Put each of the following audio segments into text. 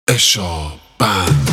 اشابند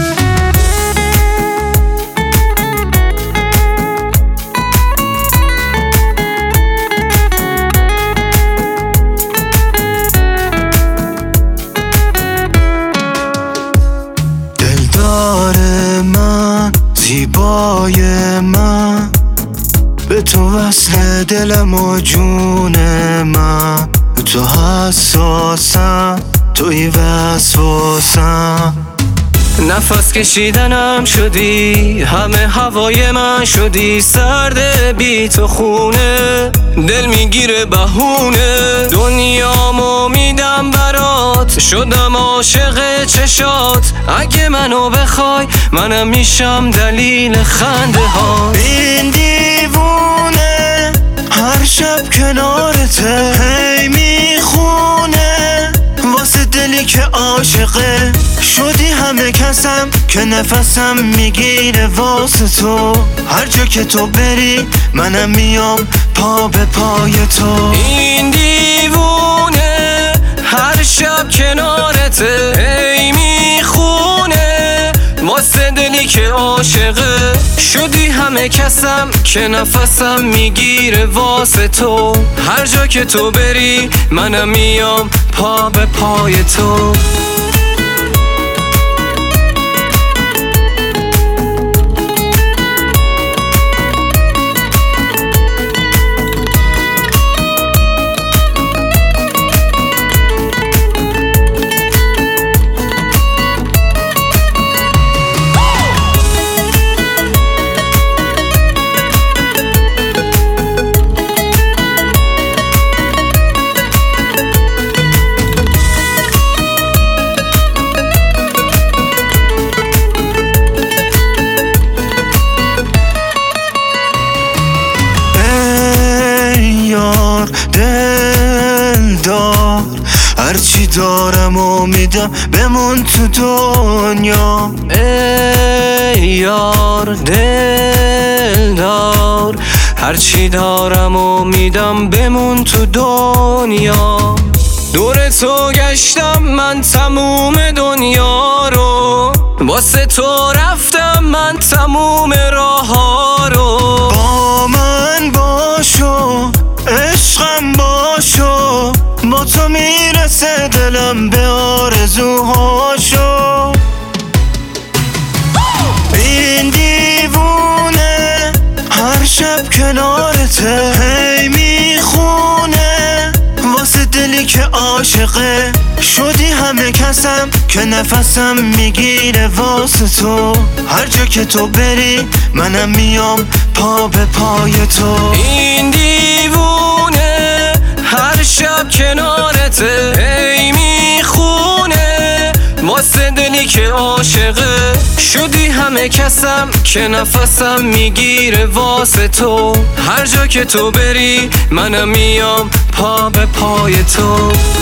دلدار من، زیبای من، به تو وصل دلم و جون من. تو حساسم، توی وسواسم. نفس کشیدنم شدی، همه هوای من شدی. سرد بی تو خونه، دل میگیره بهونه. دنیامو میدم برات، شدم عاشق چشات. اگه منو بخوای، منم میشم دلیل خنده ها. این دیوونه هر شب کنارته، هی میخونه واسه دلی که عاشقه. شدی همه کسم که نفسم میگیره واسه تو. هر جا که تو بری، منم میام پا به پای تو. این دیوونه هر شب کنارته، هی میخونه واسه دلی که عاشقه. شدی همه کسم که نفسم میگیره واسه تو. هر جا که تو بری، منم میام پا به پای تو. دلدار هرچی دارم و میدم، بمون تو دنیا. ای یار دلدار هرچی دارم و میدم، بمون تو دنیا. دور تو گشتم من تموم دنیا رو، واسه تو رفتم من تموم راه ها رو. با من باشو، عشقم باشو، با تو میرسه دلم به آرزوهاشو. این دیوونه هر شب کنارته، هی میخونه واسه دلی که عاشقه. شدی همه کسم که نفسم میگیره واسه تو. هر جا که تو بری، منم میام پا به پای تو. این دیوونه هر شب کنارته، هی میخونه واسه دلی که عاشقه. شدی همه کسم که نفسم میگیره واسه تو. هر جا که تو بری، منم میام پا به پای تو.